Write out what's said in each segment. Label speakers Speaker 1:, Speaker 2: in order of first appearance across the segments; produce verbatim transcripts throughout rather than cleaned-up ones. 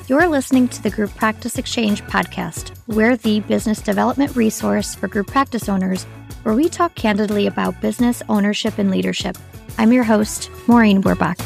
Speaker 1: You're listening to the Group Practice Exchange podcast. We're the business development resource for group practice owners, where we talk candidly about business ownership and leadership. I'm your host, Maureen Werbach.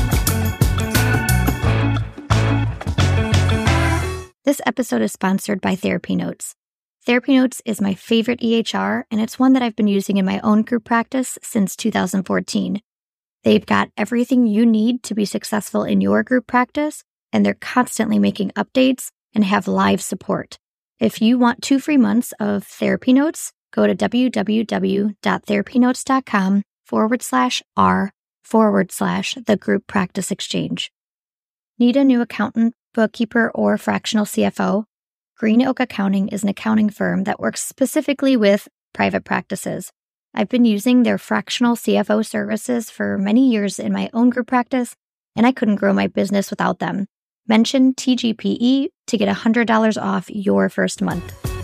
Speaker 1: This episode is sponsored by Therapy Notes. Therapy Notes is my favorite E H R, and it's one that I've been using in my own group practice since two thousand fourteen. They've got everything you need to be successful in your group practice, and they're constantly making updates and have live support. If you want two free months of Therapy Notes, go to www.therapynotes.com forward slash R forward slash the Group Practice Exchange. Need a new accountant, bookkeeper, or fractional C F O? Green Oak Accounting is an accounting firm that works specifically with private practices. I've been using their fractional C F O services for many years in my own group practice, and I couldn't grow my business without them. Mention T G P E to get one hundred dollars off your first month.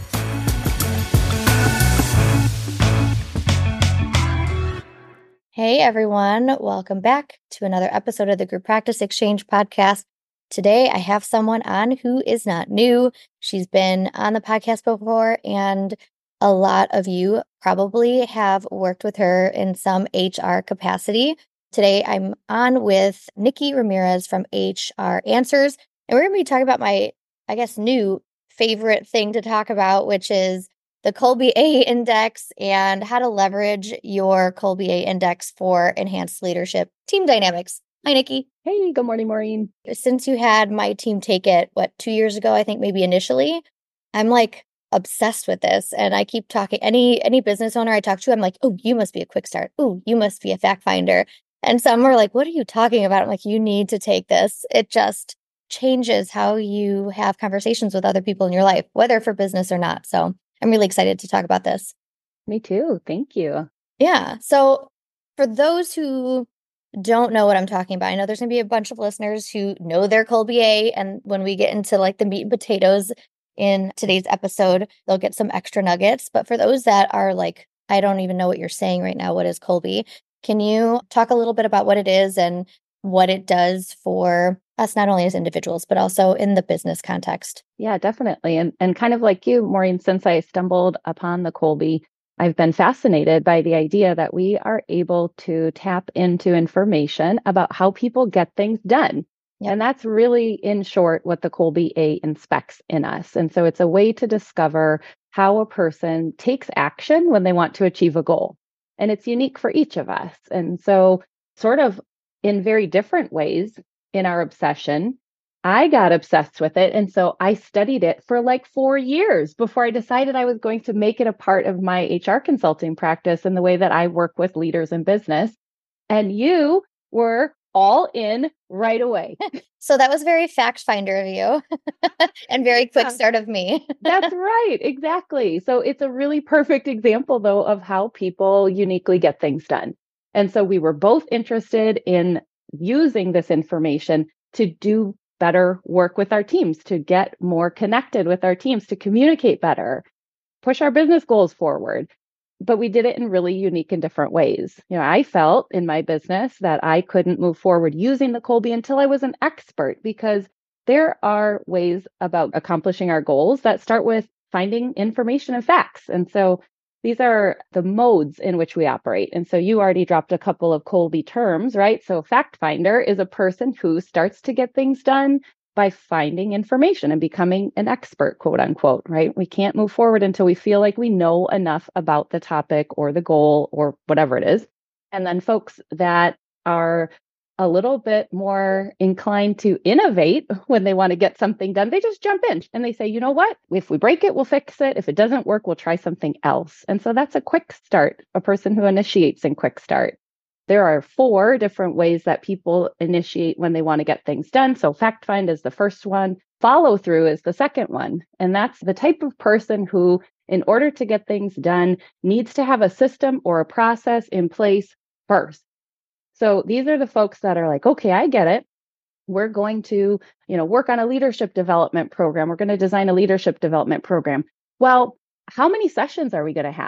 Speaker 1: Hey everyone, welcome back to another episode of the Group Practice Exchange podcast. Today I have someone on who is not new. She's been on the podcast before, and a lot of you probably have worked with her in some H R capacity. Today, I'm on with Nikki Ramirez from H R Answers, and we're going to be talking about my, I guess, new favorite thing to talk about, which is the Kolbe A Index and how to leverage your Kolbe A Index for enhanced leadership team dynamics. Hi, Nikki.
Speaker 2: Hey, good morning, Maureen.
Speaker 1: Since you had my team take it, what, two years ago, I think maybe initially, I'm like obsessed with this, and I keep talking. Any any business owner I talk to, I'm like, oh, you must be a quick start. Oh, you must be a fact finder. And some are like, what are you talking about? I'm like, you need to take this. It just changes how you have conversations with other people in your life, whether for business or not. So I'm really excited to talk about this.
Speaker 2: Me too. Thank you.
Speaker 1: Yeah. So for those who don't know what I'm talking about, I know there's going to be a bunch of listeners who know their Kolbe A, and when we get into like the meat and potatoes in today's episode, they'll get some extra nuggets. But for those that are like, I don't even know what you're saying right now, what is Kolbe? Can you talk a little bit about what it is and what it does for us, not only as individuals, but also in the business context?
Speaker 2: Yeah, definitely. And and kind of like you, Maureen, since I stumbled upon the Kolbe, I've been fascinated by the idea that we are able to tap into information about how people get things done. Yep. And that's really, in short, what the Kolbe A inspects in us. And so it's a way to discover how a person takes action when they want to achieve a goal. And it's unique for each of us. And so sort of in very different ways in our obsession, I got obsessed with it. And so I studied it for like four years before I decided I was going to make it a part of my H R consulting practice and the way that I work with leaders in business. And you were all in right away.
Speaker 1: So that was very fact finder of you and very quick start of me.
Speaker 2: That's right. Exactly. So it's a really perfect example, though, of how people uniquely get things done. And so we were both interested in using this information to do better work with our teams, to get more connected with our teams, to communicate better, push our business goals forward. But we did it in really unique and different ways. You know, I felt in my business that I couldn't move forward using the Kolbe until I was an expert, because there are ways about accomplishing our goals that start with finding information and facts. And so these are the modes in which we operate. And so you already dropped a couple of Kolbe terms, right? So fact finder is a person who starts to get things done by finding information and becoming an expert, quote unquote, right? We can't move forward until we feel like we know enough about the topic or the goal or whatever it is. And then folks that are a little bit more inclined to innovate when they want to get something done, they just jump in and they say, you know what? If we break it, we'll fix it. If it doesn't work, we'll try something else. And so that's a quick start, a person who initiates in quick start. There are four different ways that people initiate when they want to get things done. So fact find is the first one. Follow through is the second one. And that's the type of person who, in order to get things done, needs to have a system or a process in place first. So these are the folks that are like, okay, I get it. We're going to, you know, work on a leadership development program. We're going to design a leadership development program. Well, how many sessions are we going to have?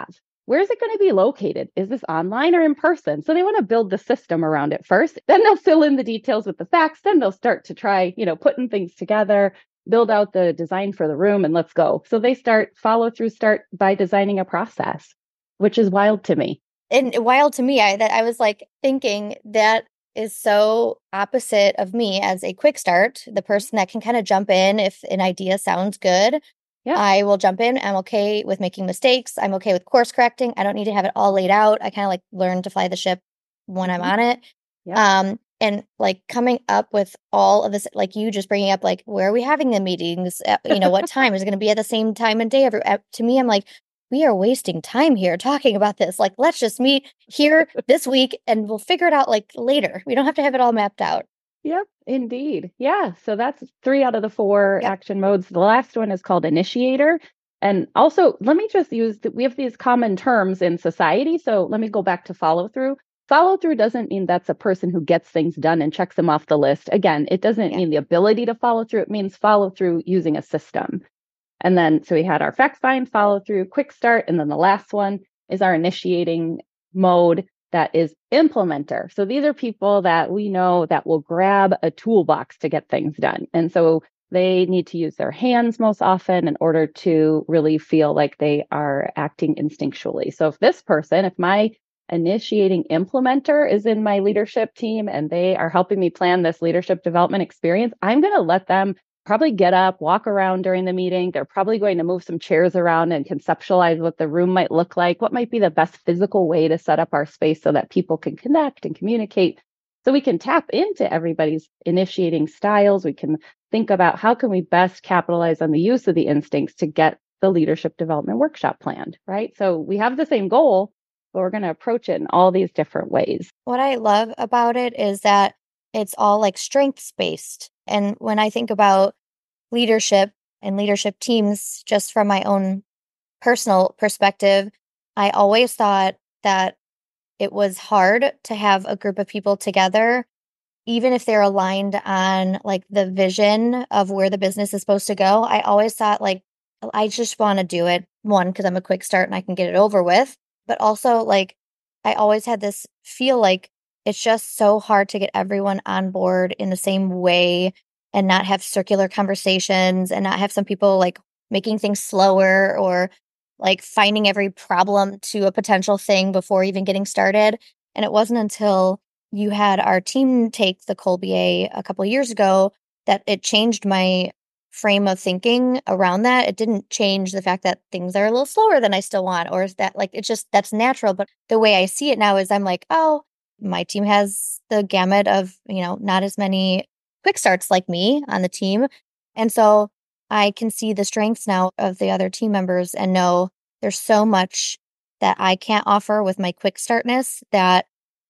Speaker 2: where's it going to be located? Is this online or in person? So they want to build the system around it first. Then they'll fill in the details with the facts. Then they'll start to try, you know, putting things together, build out the design for the room, and let's go. So they start follow through, start by designing a process, which is wild to me.
Speaker 1: And wild to me, I that I was like thinking that is so opposite of me as a quick start, the person that can kind of jump in if an idea sounds good. Yeah. I will jump in. I'm okay with making mistakes. I'm okay with course correcting. I don't need to have it all laid out. I kind of like learn to fly the ship when mm-hmm. I'm on it. Yep. Um, and like coming up with all of this, like you just bringing up, like, where are we having the meetings? Uh, you know, what time is it going to be at the same time and day? Every, uh, to me, I'm like, we are wasting time here talking about this. Like, let's just meet here this week and we'll figure it out like later. We don't have to have it all mapped out.
Speaker 2: Yep, indeed. Yeah. So that's three out of the four yep. action modes. The last one is called initiator. And also, let me just use that we have these common terms in society. So let me go back to follow through. Follow through doesn't mean that's a person who gets things done and checks them off the list. Again, it doesn't yeah. mean the ability to follow through. It means follow through using a system. And then, so we had our fact find, follow through, quick start. And then the last one is our initiating mode. That is implementer. So these are people that we know that will grab a toolbox to get things done. And so they need to use their hands most often in order to really feel like they are acting instinctually. So if this person, if my initiating implementer is in my leadership team and they are helping me plan this leadership development experience, I'm going to let them probably get up, walk around during the meeting. They're probably going to move some chairs around and conceptualize what the room might look like, what might be the best physical way to set up our space so that people can connect and communicate. So we can tap into everybody's initiating styles. We can think about how can we best capitalize on the use of the instincts to get the leadership development workshop planned, right? So we have the same goal, but we're going to approach it in all these different ways.
Speaker 1: What I love about it is that it's all like strengths based. And when I think about leadership and leadership teams, just from my own personal perspective, I always thought that it was hard to have a group of people together, even if they're aligned on like the vision of where the business is supposed to go. I always thought like, I just want to do it. One, because I'm a quick start and I can get it over with. But also like, I always had this feel like it's just so hard to get everyone on board in the same way and not have circular conversations and not have some people like making things slower or like finding every problem to a potential thing before even getting started. And it wasn't until you had our team take the Kolbe A a couple of years ago that it changed my frame of thinking around that. It didn't change the fact that things are a little slower than I still want, or is that like, it's just, that's natural. But the way I see it now is I'm like, oh, my team has the gamut of, you know, not as many quick starts like me on the team. And so I can see the strengths now of the other team members and know there's so much that I can't offer with my quick startness that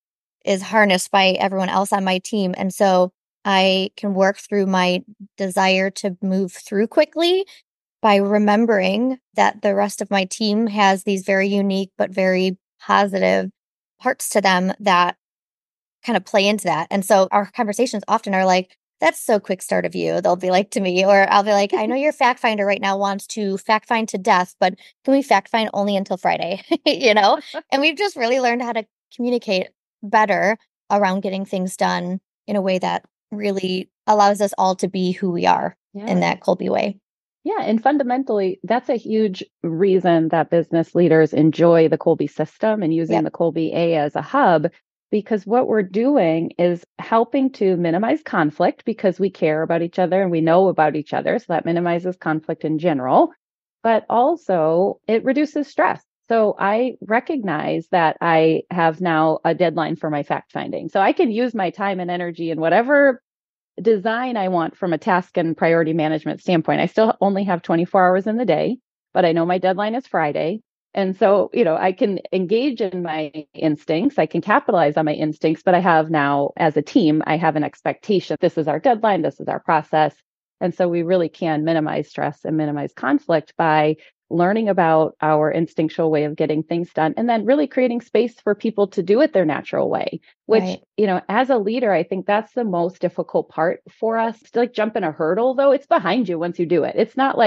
Speaker 1: is harnessed by everyone else on my team. And so I can work through my desire to move through quickly by remembering that the rest of my team has these very unique but very positive parts to them that kind of play into that. And so our conversations often are like, that's so quick start of you. They'll be like to me, or I'll be like, I know your fact finder right now wants to fact find to death, but can we fact find only until Friday? you know? And we've just really learned how to communicate better around getting things done in a way that really allows us all to be who we are yeah. in that Kolbe way.
Speaker 2: Yeah. And fundamentally, that's a huge reason that business leaders enjoy the Kolbe system and using yep. the Kolbe A as a hub, because what we're doing is helping to minimize conflict because we care about each other and we know about each other. So that minimizes conflict in general, but also it reduces stress. So I recognize that I have now a deadline for my fact finding. So I can use my time and energy in whatever design I want from a task and priority management standpoint. I still only have twenty-four hours in the day, but I know my deadline is Friday. And so, you know, I can engage in my instincts. I can capitalize on my instincts, but I have now, as a team, I have an expectation. This is our deadline. This is our process. And so we really can minimize stress and minimize conflict by learning about our instinctual way of getting things done and then really creating space for people to do it their natural way, which, right. you know, as a leader, I think that's the most difficult part for us to like jump in a hurdle, though it's behind you once you do it. It's not like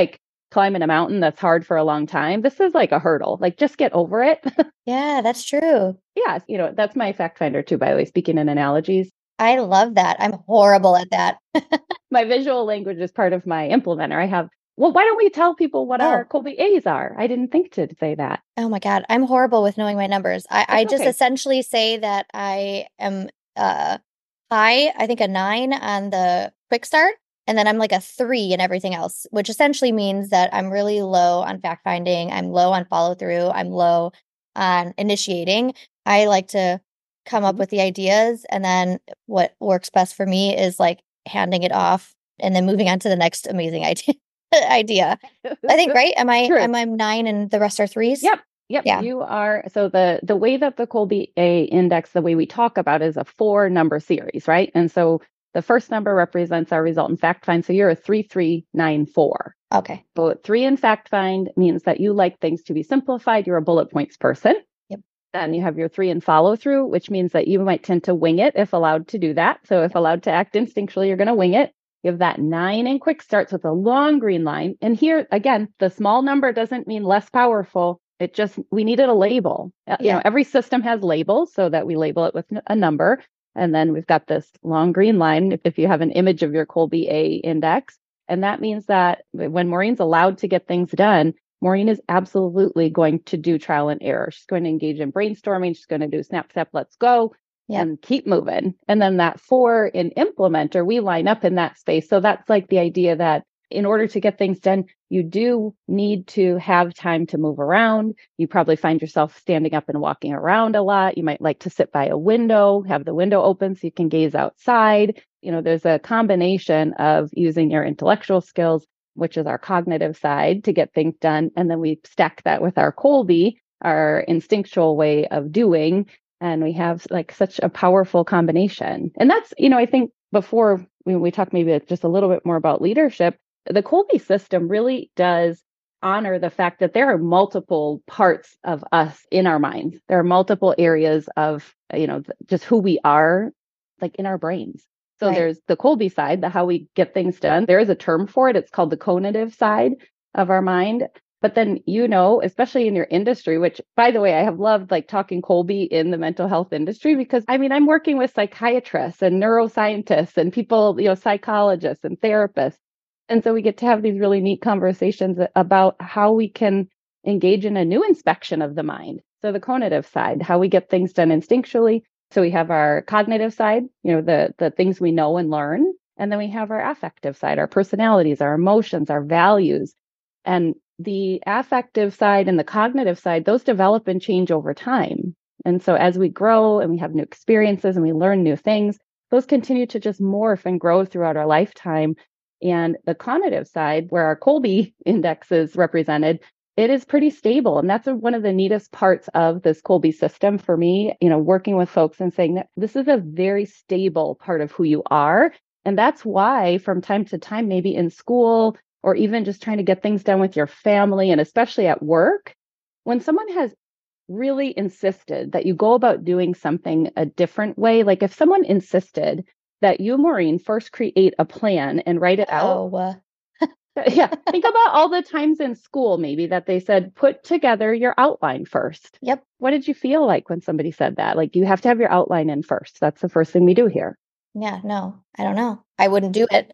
Speaker 2: climbing a mountain that's hard for a long time. This is like a hurdle. Like, just get over it.
Speaker 1: Yeah, that's true.
Speaker 2: Yeah, you know, that's my fact finder too, by the way, speaking in analogies.
Speaker 1: I love that. I'm horrible at that.
Speaker 2: My visual language is part of my implementer. I have, well, why don't we tell people what
Speaker 1: Oh.
Speaker 2: our Kolbe A's are? I didn't think to say that.
Speaker 1: Oh my God. I'm horrible with knowing my numbers. I, I
Speaker 2: That's
Speaker 1: just
Speaker 2: okay.
Speaker 1: essentially say that I am uh high, I think a nine on the quick start, and then I'm like a three in everything else, which essentially means that I'm really low on fact finding. I'm low on follow through. I'm low on initiating. I like to come up
Speaker 2: Mhm.
Speaker 1: with the ideas, and then what works best for me is like handing it off and then moving on to the next amazing idea. idea. I think, right? Am I
Speaker 2: True.
Speaker 1: am I nine and the rest are threes?
Speaker 2: Yep. Yep.
Speaker 1: Yeah.
Speaker 2: You are. So the the way that the Kolbe A index, the way we talk about is a four number series, right? And so the first number represents our result in fact find. So you're a three three nine four.
Speaker 1: Okay.
Speaker 2: So three in fact find means that you like things to be simplified. You're a bullet points person.
Speaker 1: Yep.
Speaker 2: Then you have your three in follow through, which means that you might tend to wing it if allowed to do that. So if allowed to act instinctually, you're going to wing it. You have that nine in quick starts with a long green line. And here, again, the small number doesn't mean less powerful. It just, we needed a label. Yeah. You know, every system has labels so that we label it with a number. And then we've got this long green line if, if you have an image of your Kolbe A index. And that means that when Maureen's allowed to get things done, Maureen is absolutely going to do trial and error. She's going to engage in brainstorming. She's going to do snap, snap, let's go. Yep. And keep moving. And then that four in implementer, we line up in that space. So that's like the idea that in order to get things done, you do need to have time to move around. You probably find yourself standing up and walking around a lot. You might like to sit by a window, have the window open so you can gaze outside. You know, there's a combination of using your intellectual skills, which is our cognitive side, to get things done. And then we stack that with our Kolbe, our instinctual way of doing. And we have like such a powerful combination. And that's, you know, I think before we, we talk maybe just a little bit more about leadership, the Kolbe system really does honor the fact that there are multiple parts of us in our minds. There are multiple areas of, you know, just who we are, like in our brains. So right. There's the Kolbe side, the how we get things done. There is a term for it. It's called the conative side of our mind. But then, you know, especially in your industry, which, by the way, I have loved like talking Kolbe in the mental health industry, because I mean, I'm working with psychiatrists and neuroscientists and people, you know, psychologists and therapists. And so we get to have these really neat conversations about how we can engage in a new inspection of the mind. So the conative side, how we get things done instinctually. So we have our cognitive side, you know, the, the things we know and learn. And then we have our affective side, our personalities, our emotions, our values. And the affective side and the cognitive side, those develop and change over time. And so as we grow and we have new experiences and we learn new things, those continue to just morph and grow throughout our lifetime. And the cognitive side, where our Kolbe index is represented, it is pretty stable. And that's a, one of the neatest parts of this Kolbe system for me, you know, working with folks and saying that this is a very stable part of who you are. And that's why from time to time, maybe in school, or even just trying to get things done with your family, and especially at work, when someone has really insisted that you go about doing something a different way, like if someone insisted that you, Maureen, first create a plan and write it out.
Speaker 1: Oh.
Speaker 2: Yeah, think about all the times in school maybe that they said, put together your outline first.
Speaker 1: Yep.
Speaker 2: What did you feel like when somebody said that? Like, you have to have your outline in first. That's the first thing we do here.
Speaker 1: Yeah, no, I don't know. I wouldn't do it.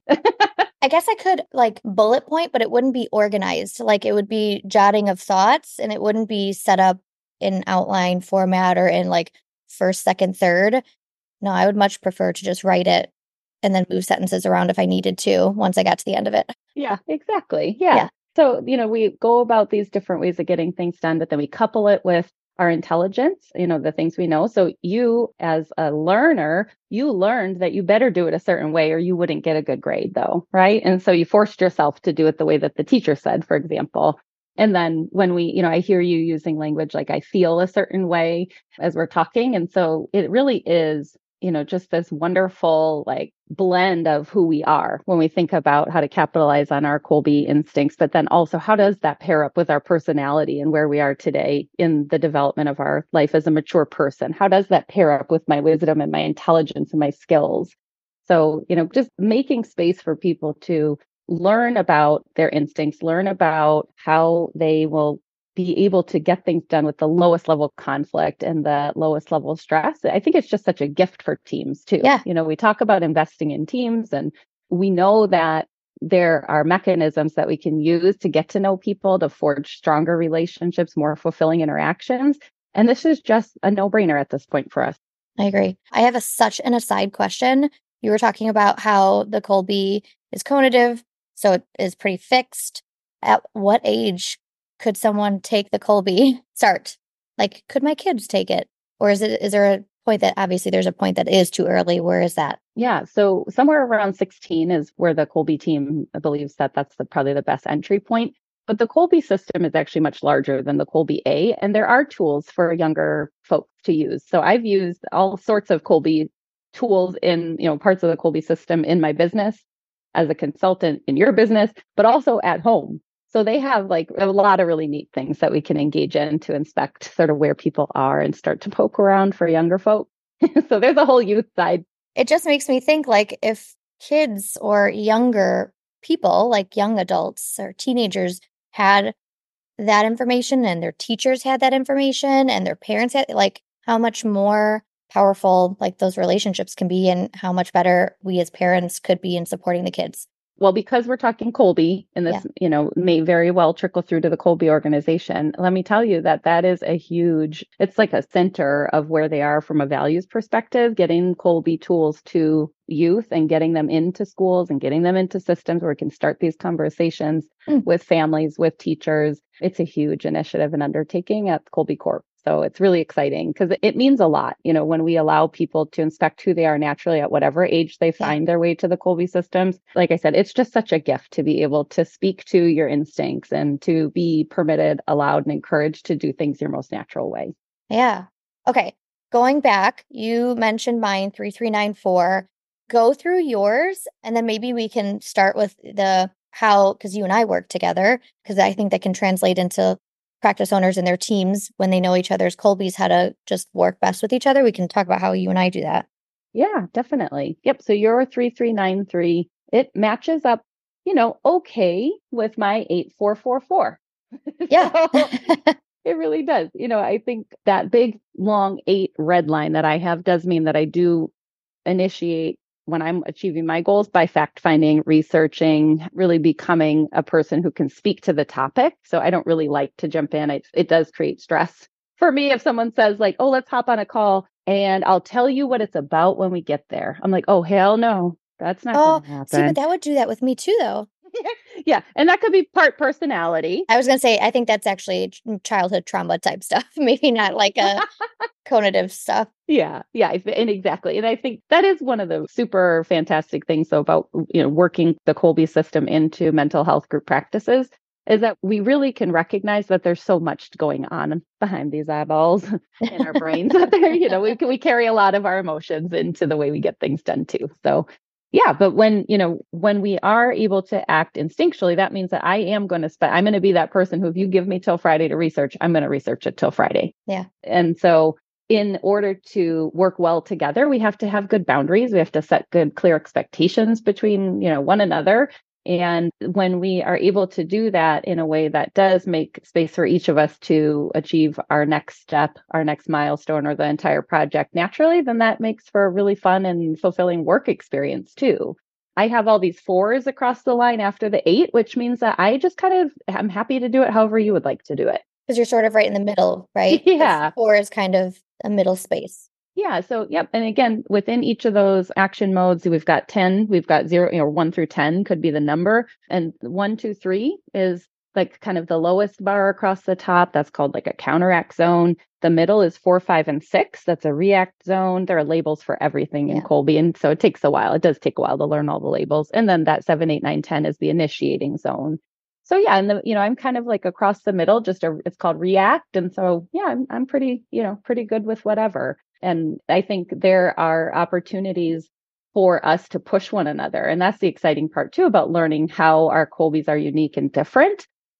Speaker 1: I guess I could like bullet point, but it wouldn't be organized. Like it would be jotting of thoughts, and it wouldn't be set up in outline format or in like first, second, third. No, I would much prefer to just write it and then move sentences around if I needed to once I got to the end of it.
Speaker 2: Yeah, exactly. Yeah.
Speaker 1: Yeah.
Speaker 2: So, you know, we go about these different ways of getting things done, but then we couple it with our intelligence, you know, the things we know. So you as a learner, you learned that you better do it a certain way or you wouldn't get a good grade though, right? And so you forced yourself to do it the way that the teacher said, for example. And then when we, you know, I hear you using language like I feel a certain way as we're talking. And so it really is, you know, just this wonderful like blend of who we are when we think about how to capitalize on our Kolbe instincts, but then also how does that pair up with our personality and where we are today in the development of our life as a mature person? How does that pair up with my wisdom and my intelligence and my skills? So, you know, just making space for people to learn about their instincts, learn about how they will be able to get things done with the lowest level of conflict and the lowest level of stress. I think it's just such a gift for teams too.
Speaker 1: Yeah.
Speaker 2: You know, we talk about investing in teams, and we know that there are mechanisms that we can use to get to know people, to forge stronger relationships, more fulfilling interactions. And this is just a no-brainer at this point for us.
Speaker 1: I agree. I have a such an aside question. You were talking about how the Kolbe is conative, so it is pretty fixed. At what age could someone take the Kolbe? Start. Like, could my kids take it? Or is it, is there a point that obviously there's a point that is too early? Where is that?
Speaker 2: Yeah. So somewhere around sixteen is where the Kolbe team believes that that's the, probably the best entry point. But the Kolbe system is actually much larger than the Kolbe A, and there are tools for younger folks to use. So I've used all sorts of Kolbe tools in, you know, parts of the Kolbe system in my business, as a consultant in your business, but also at home. So they have like a lot of really neat things that we can engage in to inspect sort of where people are and start to poke around for younger folk. So there's a whole youth side.
Speaker 1: It just makes me think, like, if kids or younger people, like young adults or teenagers, had that information and their teachers had that information and their parents had, like, how much more powerful like those relationships can be, and how much better we as parents could be in supporting the kids.
Speaker 2: Well, because we're talking Kolbe, and this, yeah. you know, may very well trickle through to the Kolbe organization. Let me tell you that that is a huge, it's like a center of where they are from a values perspective, getting Kolbe tools to youth and getting them into schools and getting them into systems where we can start these conversations mm. with families, with teachers. It's a huge initiative and undertaking at Kolbe Corp. So it's really exciting because it means a lot, you know, when we allow people to inspect who they are naturally at whatever age they find yeah. their way to the Kolbe systems. Like I said, it's just such a gift to be able to speak to your instincts and to be permitted, allowed, and encouraged to do things your most natural way.
Speaker 1: Yeah. Okay. Going back, you mentioned mine, three three nine four. Go through yours, and then maybe we can start with the how, because you and I work together, because I think that can translate into practice owners and their teams when they know each other's Kolbes, how to just work best with each other. We can talk about how you and I do that.
Speaker 2: Yeah, definitely. Yep. So your three three nine three, it matches up, you know, okay with my eight four four four.
Speaker 1: Yeah.
Speaker 2: So it really does. You know, I think that big, long eight red line that I have does mean that I do initiate when I'm achieving my goals by fact finding, researching, really becoming a person who can speak to the topic. So I don't really like to jump in. It, it does create stress for me if someone says like, oh, let's hop on a call and I'll tell you what it's about when we get there. I'm like, oh, hell no, that's not
Speaker 1: oh,
Speaker 2: going to happen.
Speaker 1: See, but that would do that with me too, though.
Speaker 2: Yeah. And that could be part personality.
Speaker 1: I was going to say, I think that's actually childhood trauma type stuff. Maybe not like a conative stuff.
Speaker 2: Yeah. Yeah. And exactly. And I think that is one of the super fantastic things though about, you know, working the Kolbe system into mental health group practices is that we really can recognize that there's so much going on behind these eyeballs in our brains that there, you know, we we carry a lot of our emotions into the way we get things done too. So yeah, but when, you know, when we are able to act instinctually, that means that I am going to spend, I'm going to be that person who, if you give me till Friday to research, I'm going to research it till Friday.
Speaker 1: Yeah.
Speaker 2: And so in order to work well together, we have to have good boundaries. We have to set good, clear expectations between, you know, one another. And when we are able to do that in a way that does make space for each of us to achieve our next step, our next milestone, or the entire project naturally, then that makes for a really fun and fulfilling work experience too. I have all these fours across the line after the eight, which means that I just kind of, I'm happy to do it however you would like to do it.
Speaker 1: Because you're sort of right in the middle, right?
Speaker 2: Yeah.
Speaker 1: The four is kind of a middle space.
Speaker 2: Yeah. So, yep. And again, within each of those action modes, we've got ten, we've got zero, you know, one through ten could be the number. And one, two, three is like kind of the lowest bar across the top. That's called like a counteract zone. The middle is four, five, and six. That's a react zone. There are labels for everything in yeah. Kolbe. And so it takes a while. It does take a while to learn all the labels. And then that seven, eight, nine, ten is the initiating zone. So yeah, and the, you know, I'm kind of like across the middle, just a, it's called react. And so, yeah, I'm, I'm pretty, you know, pretty good with whatever. And I think there are opportunities for us to push one another. And that's the exciting part too about learning how our Kolbes are unique and different.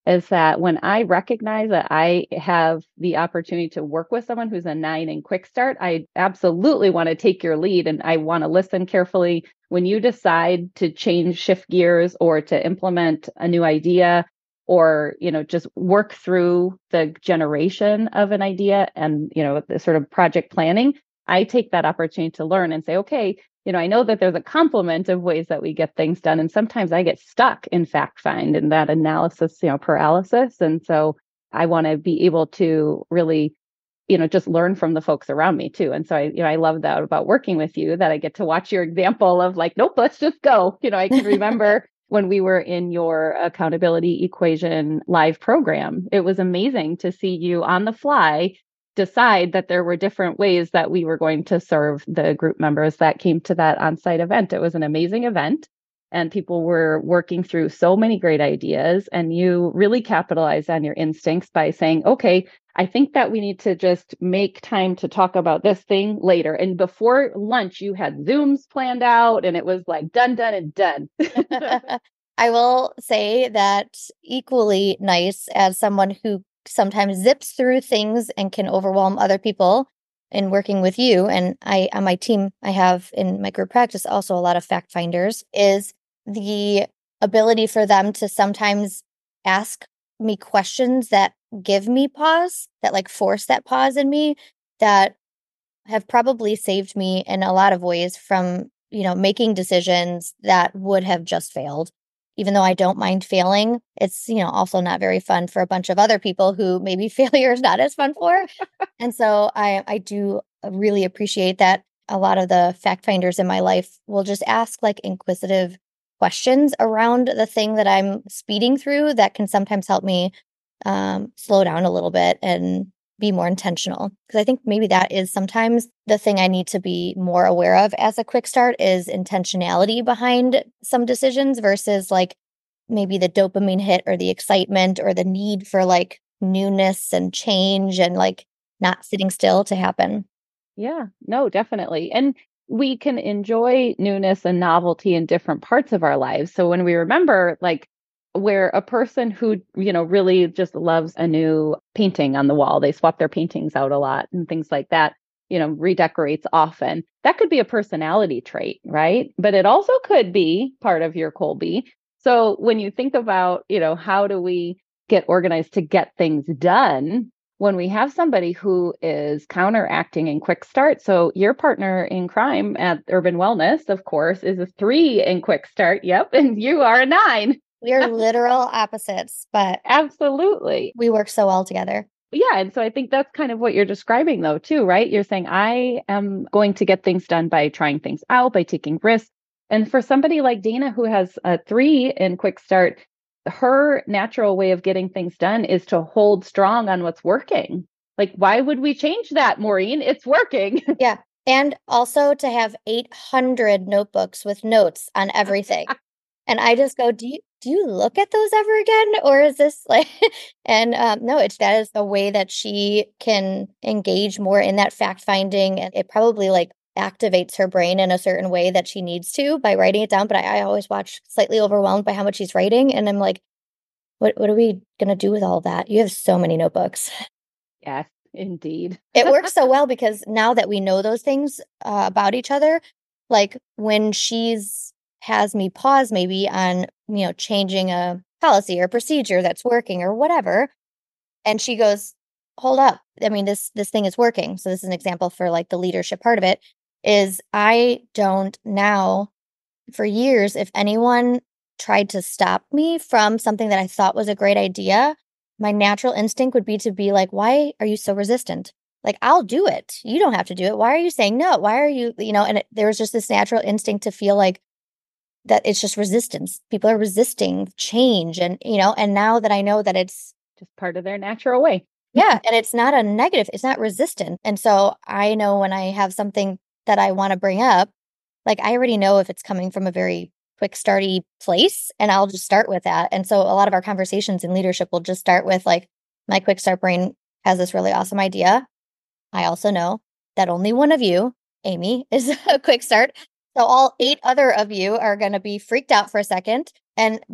Speaker 2: is that when I recognize that I have the opportunity to work with someone who's a nine in quick start, I absolutely want to take your lead and I want to listen carefully. When you decide to change, shift gears, or to implement a new idea, or, you know, just work through the generation of an idea and, you know, the sort of project planning, I take that opportunity to learn and say, okay, you know, I know that there's a complement of ways that we get things done. And sometimes I get stuck in fact find and that analysis, you know, paralysis. And so I want to be able to really, you know, just learn from the folks around me too. And so I, you know, I love that about working with you, that I get to watch your example of like, nope, let's just go. You know, I can remember when we were in your accountability equation live program, it was amazing to see you on the fly decide that there were different ways that we were going to serve the group members that came to that on-site event. It was an amazing event and people were working through so many great ideas, and you really capitalized on your instincts by saying, okay, I think that we need to just make time to talk about this thing later. And before lunch, you had Zooms planned out and it was like done, done, and done.
Speaker 1: I will say that equally nice as someone who sometimes zips through things and can overwhelm other people in working with you. And I, on my team, I have in my group practice also a lot of fact finders, is the ability for them to sometimes ask me questions that give me pause, that like force that pause in me, that have probably saved me in a lot of ways from, you know, making decisions that would have just failed. Even though I don't mind failing, it's, you know, also not very fun for a bunch of other people who maybe failure is not as fun for. And so I, I do really appreciate that a lot of the fact finders in my life will just ask like inquisitive questions around the thing that I'm speeding through that can sometimes help me um, slow down a little bit and be more intentional. Because I think maybe that is sometimes the thing I need to be more aware of as a quick start is intentionality behind some decisions versus like maybe the dopamine hit or the excitement or the need for like newness and change and like not sitting still to happen.
Speaker 2: Yeah, no, definitely. And we can enjoy newness and novelty in different parts of our lives. So when we remember, like, where a person who, you know, really just loves a new painting on the wall, they swap their paintings out a lot and things like that, you know, redecorates often. That could be a personality trait, right? But it also could be part of your Kolbe. So when you think about, you know, how do we get organized to get things done? When we have somebody who is counteracting in quick start, so your partner in crime at Urban Wellness, of course, is a three in quick start. Yep. And you are a nine.
Speaker 1: We are literal opposites, but
Speaker 2: absolutely,
Speaker 1: we work so well together.
Speaker 2: Yeah. And so I think that's kind of what you're describing, though, too, right? You're saying, I am going to get things done by trying things out, by taking risks. And for somebody like Dana, who has a three in quick start, her natural way of getting things done is to hold strong on what's working. Like, why would we change that, Maureen? It's working.
Speaker 1: Yeah. And also to have eight hundred notebooks with notes on everything. And I just go, do you, do you look at those ever again? Or is this like, and um, no, it's, that is a way that she can engage more in that fact finding. And it probably like activates her brain in a certain way that she needs to by writing it down. But I, I always watch slightly overwhelmed by how much she's writing. And I'm like, what, what are we going to do with all that? You have so many notebooks.
Speaker 2: Yes, indeed.
Speaker 1: It works so well because now that we know those things uh, about each other, like when she's has me pause maybe on, you know, changing a policy or procedure that's working or whatever. And she goes, hold up. I mean, this, this thing is working. So this is an example for like the leadership part of it is I don't now for years, if anyone tried to stop me from something that I thought was a great idea, my natural instinct would be to be like, why are you so resistant? Like, I'll do it. You don't have to do it. Why are you saying no? Why are you, you know, and it, there was just this natural instinct to feel like, that it's just resistance. People are resisting change. And, you know, and now that I know that it's
Speaker 2: just part of their natural way.
Speaker 1: Yeah. And it's not a negative, it's not resistant. And so I know when I have something that I want to bring up, like I already know if it's coming from a very quick starty place and I'll just start with that. And so a lot of our conversations in leadership will just start with like, my quick start brain has this really awesome idea. I also know that only one of you, Amy, is a quick start. So all eight other of you are going to be freaked out for a second. And, but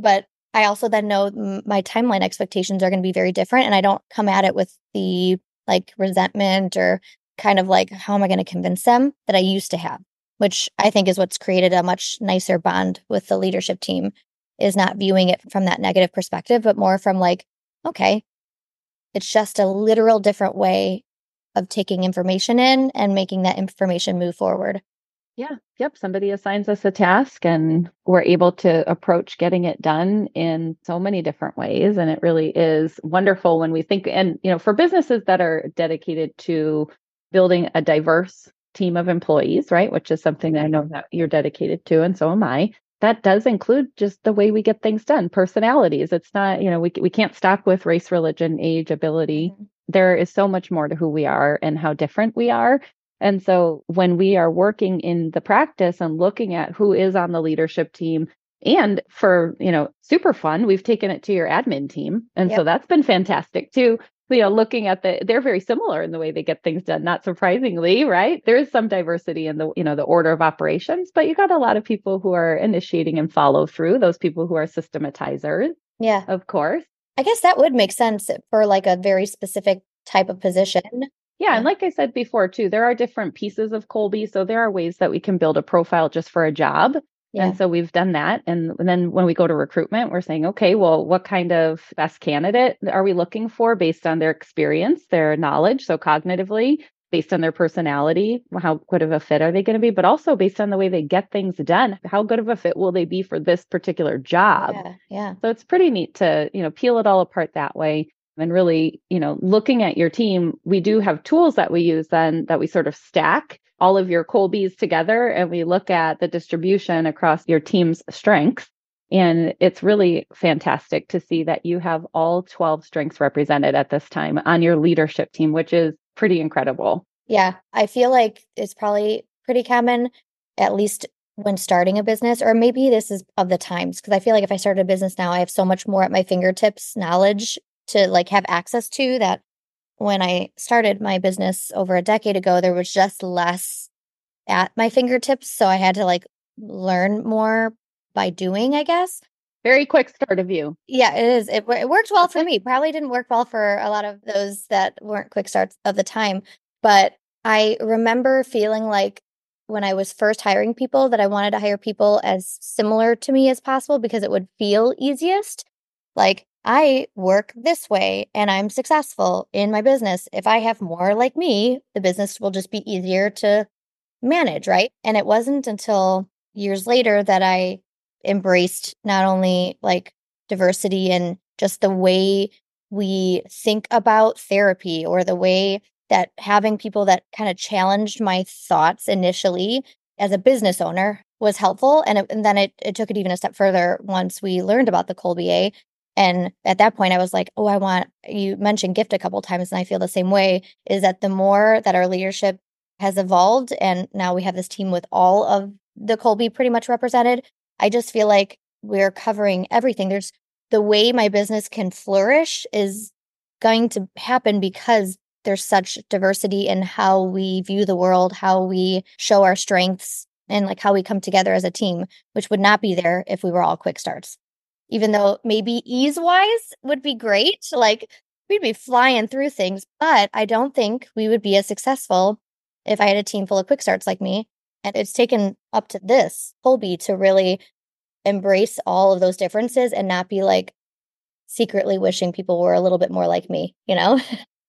Speaker 1: I also then know m- my timeline expectations are going to be very different. And I don't come at it with the like resentment or kind of like, how am I going to convince them that I used to have, which I think is what's created a much nicer bond with the leadership team, is not viewing it from that negative perspective, but more from like, okay, it's just a literal different way of taking information in and making that information move forward.
Speaker 2: Yeah. Yep. Somebody assigns us a task and we're able to approach getting it done in so many different ways. And it really is wonderful when we think, and, you know, for businesses that are dedicated to building a diverse team of employees, right? Which is something that I know that you're dedicated to, and so am I. That does include just the way we get things done, personalities. It's not, you know, we, we can't stop with race, religion, age, ability. Mm-hmm. There is so much more to who we are and how different we are. And so when we are working in the practice and looking at who is on the leadership team, and for, you know, super fun, we've taken it to your admin team. And yep. So that's been fantastic too. You know, looking at the, they're very similar in the way they get things done, not surprisingly, right? There is some diversity in the, you know, the order of operations, but you got a lot of people who are initiating and follow through, those people who are systematizers.
Speaker 1: Yeah.
Speaker 2: Of course.
Speaker 1: I guess that would make sense for like a very specific type of position.
Speaker 2: Yeah, and like I said before, too, there are different pieces of Kolbe. So there are ways that we can build a profile just for a job. Yeah. And so we've done that. And then when we go to recruitment, we're saying, okay, well, what kind of best candidate are we looking for based on their experience, their knowledge? So cognitively, based on their personality, how good of a fit are they going to be? But also based on the way they get things done, how good of a fit will they be for this particular job?
Speaker 1: Yeah, yeah.
Speaker 2: So it's pretty neat to, you know, peel it all apart that way. And really, you know, looking at your team, we do have tools that we use then that we sort of stack all of your Kolbes together and we look at the distribution across your team's strengths. And it's really fantastic to see that you have all twelve strengths represented at this time on your leadership team, which is pretty incredible.
Speaker 1: Yeah, I feel like it's probably pretty common, at least when starting a business, or maybe this is of the times, because I feel like if I started a business now, I have so much more at my fingertips knowledge to like have access to, that when I started my business over a decade ago, there was just less at my fingertips. So I had to like learn more by doing, I guess.
Speaker 2: Very quick start of you.
Speaker 1: Yeah, it is. It, it worked well for me. Probably didn't work well for a lot of those that weren't quick starts of the time. But I remember feeling like when I was first hiring people that I wanted to hire people as similar to me as possible because it would feel easiest. Like, I work this way and I'm successful in my business. If I have more like me, the business will just be easier to manage, right? And it wasn't until years later that I embraced not only like diversity and just the way we think about therapy, or the way that having people that kind of challenged my thoughts initially as a business owner was helpful. And, it, and then it, it took it even a step further once we learned about the Kolbe A. And at that point, I was like, oh, I want, you mentioned gift a couple times, and I feel the same way, is that the more that our leadership has evolved, and now we have this team with all of the Kolbe pretty much represented, I just feel like we're covering everything. There's the way my business can flourish is going to happen because there's such diversity in how we view the world, how we show our strengths, and like how we come together as a team, which would not be there if we were all quick starts. Even though maybe ease-wise would be great, like we'd be flying through things, but I don't think we would be as successful if I had a team full of quick starts like me. And it's taken up to this Kolbe to really embrace all of those differences and not be like secretly wishing people were a little bit more like me, you know?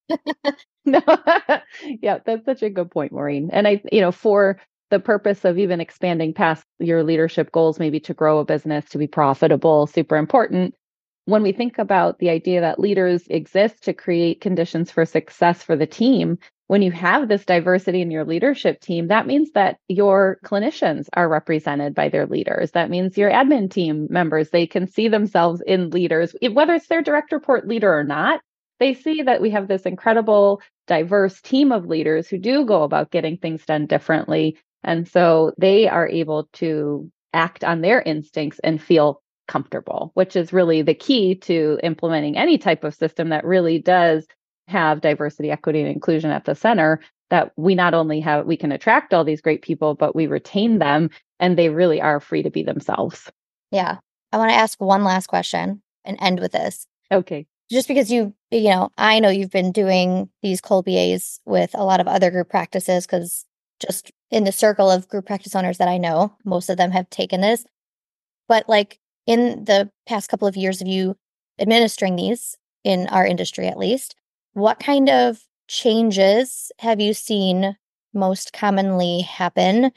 Speaker 2: No. Yeah, that's such a good point, Maureen. And I, you know, for the purpose of even expanding past your leadership goals, maybe to grow a business, to be profitable, super important. When we think about the idea that leaders exist to create conditions for success for the team, when you have this diversity in your leadership team, that means that your clinicians are represented by their leaders. That means your admin team members, they can see themselves in leaders, whether it's their direct report leader or not. They see that we have this incredible, diverse team of leaders who do go about getting things done differently. And so they are able to act on their instincts and feel comfortable, which is really the key to implementing any type of system that really does have diversity, equity, and inclusion at the center. That we not only have, we can attract all these great people, but we retain them and they really are free to be themselves.
Speaker 1: Yeah. I want to ask one last question and end with this.
Speaker 2: Okay.
Speaker 1: Just because you, you know, I know you've been doing these Kolbe As with a lot of other group practices, because just in the circle of group practice owners that I know, most of them have taken this. But like in the past couple of years of you administering these in our industry, at least, what kind of changes have you seen most commonly happen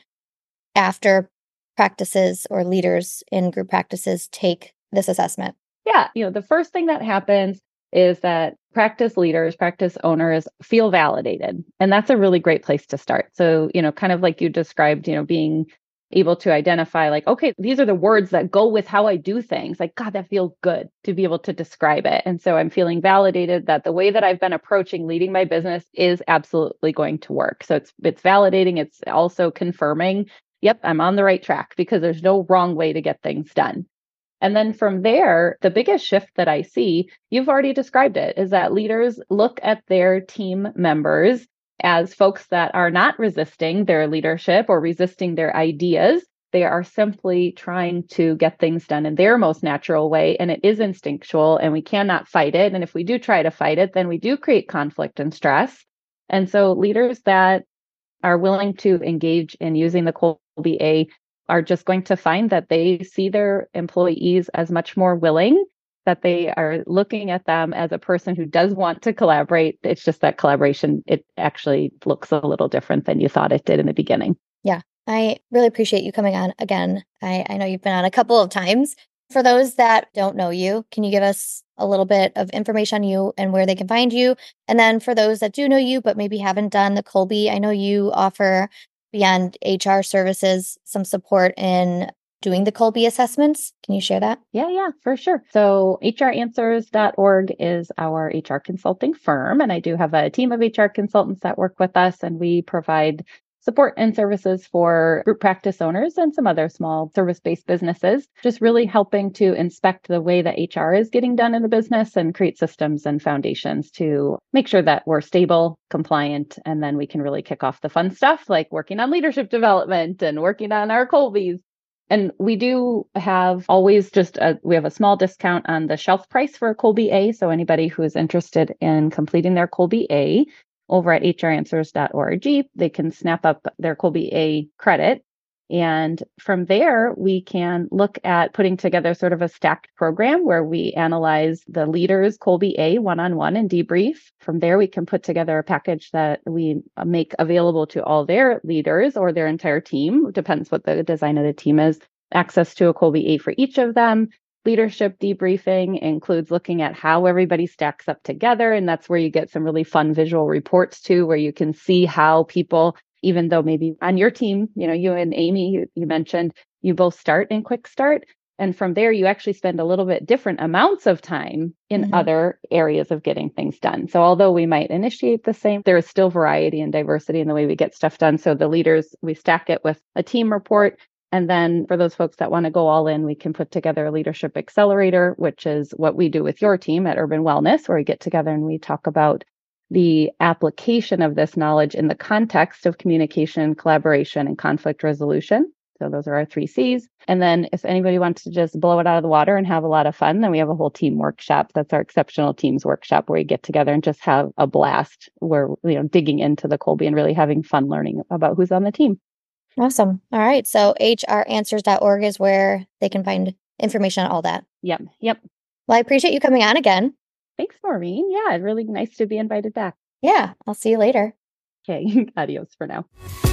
Speaker 1: after practices or leaders in group practices take this assessment?
Speaker 2: Yeah, you know, the first thing that happens is that practice leaders, practice owners feel validated. And that's a really great place to start. So, you know, kind of like you described, you know, being able to identify like, okay, these are the words that go with how I do things. Like, God, that feels good to be able to describe it. And so I'm feeling validated that the way that I've been approaching leading my business is absolutely going to work. So it's it's validating. It's also confirming, yep, I'm on the right track, because there's no wrong way to get things done. And then from there, the biggest shift that I see, you've already described it, is that leaders look at their team members as folks that are not resisting their leadership or resisting their ideas. They are simply trying to get things done in their most natural way. And it is instinctual and we cannot fight it. And if we do try to fight it, then we do create conflict and stress. And so leaders that are willing to engage in using the Kolbe A are just going to find that they see their employees as much more willing, that they are looking at them as a person who does want to collaborate. It's just that collaboration, it actually looks a little different than you thought it did in the beginning.
Speaker 1: Yeah, I really appreciate you coming on again. I, I know you've been on a couple of times. For those that don't know you, can you give us a little bit of information on you and where they can find you? And then for those that do know you, but maybe haven't done the Kolbe, I know you offer, beyond H R services, some support in doing the Kolbe assessments. Can you share that?
Speaker 2: Yeah, yeah, for sure. So H R answers dot org is our H R consulting firm. And I do have a team of H R consultants that work with us, and we provide support and services for group practice owners and some other small service-based businesses, just really helping to inspect the way that H R is getting done in the business and create systems and foundations to make sure that we're stable, compliant, and then we can really kick off the fun stuff like working on leadership development and working on our Kolbes. And we do have always just a, we have a small discount on the shelf price for a Kolbe A. So anybody who is interested in completing their Kolbe A over at H R answers dot org, they can snap up their Kolbe A credit. And from there, we can look at putting together sort of a stacked program where we analyze the leaders' Kolbe A one-on-one and debrief. From there, we can put together a package that we make available to all their leaders or their entire team. Depends what the design of the team is. Access to a Kolbe A for each of them. Leadership debriefing includes looking at how everybody stacks up together. And that's where you get some really fun visual reports too, where you can see how people, even though maybe on your team, you know, you and Amy, you, you mentioned you both start in Quick Start. And from there, you actually spend a little bit different amounts of time in mm-hmm. other areas of getting things done. So although we might initiate the same, there is still variety and diversity in the way we get stuff done. So the leaders, we stack it with a team report. And then for those folks that want to go all in, we can put together a leadership accelerator, which is what we do with your team at Urban Wellness, where we get together and we talk about the application of this knowledge in the context of communication, collaboration, and conflict resolution. So those are our three C's. And then if anybody wants to just blow it out of the water and have a lot of fun, then we have a whole team workshop. That's our Exceptional Teams workshop, where we get together and just have a blast. We're, you know, digging into the Kolbe and really having fun learning about who's on the team.
Speaker 1: Awesome. All right. So H R answers dot org is where they can find information on all that.
Speaker 2: Yep. Yep.
Speaker 1: Well, I appreciate you coming on again.
Speaker 2: Thanks, Maureen. Yeah, really nice to be invited back.
Speaker 1: Yeah. I'll see you later.
Speaker 2: Okay. Adios for now.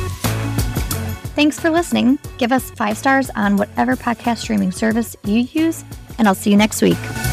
Speaker 1: Thanks for listening. Give us five stars on whatever podcast streaming service you use, and I'll see you next week.